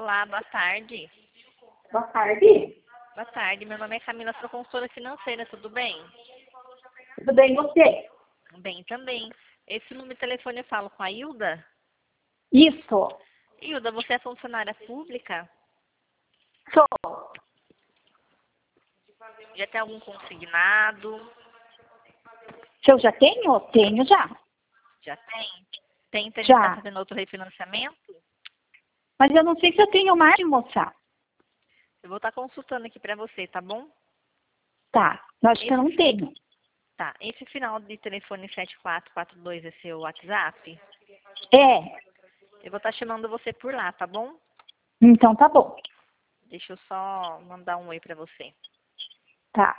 Olá, boa tarde. Boa tarde. Boa tarde, meu nome é Camila, sou consultora financeira, tudo bem? Tudo bem, e você? Bem também. Esse número de telefone eu falo com a Hilda? Isso. Hilda, você é funcionária pública? Sou. Já tem algum consignado? Se eu já tenho? Tenho já. Já tem? Tem interesse em Já. fazendo outro refinanciamento? Mas eu não sei se eu tenho mais, moça. Eu vou estar consultando aqui para você, tá bom? Tá. Eu acho que eu não tenho. Tá. Esse final de telefone 7442 é seu WhatsApp? É. Eu vou estar chamando você por lá, tá bom? Então tá bom. Deixa eu só mandar um oi para você. Tá.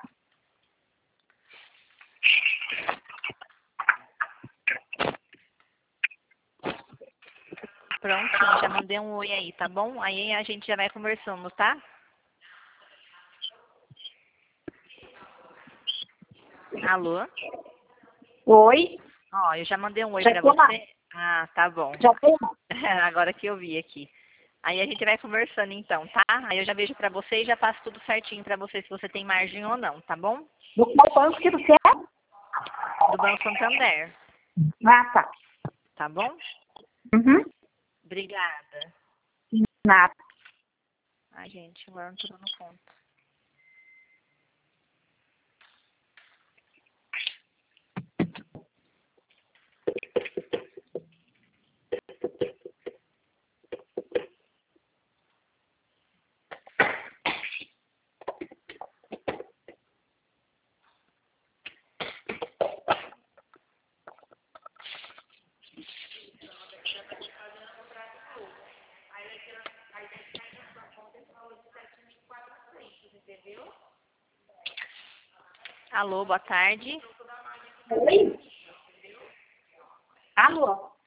Prontinho, já mandei um oi aí, tá bom? Aí a gente já vai conversando, tá? Alô? Oi. Ó, eu já mandei um oi Já pra tô lá. você. Ah, tá bom. Já tô lá. Agora que eu vi aqui. Aí a gente vai conversando então, tá? Aí eu já vejo pra você e já passo tudo certinho pra você se você tem margem ou não, tá bom? Do qual banco que você é? Do Banco Santander, Ah, tá. tá bom? Uhum. Obrigada. Nada. Ai, gente, agora não tô dando conta. Alô, boa tarde. Oi. Alô.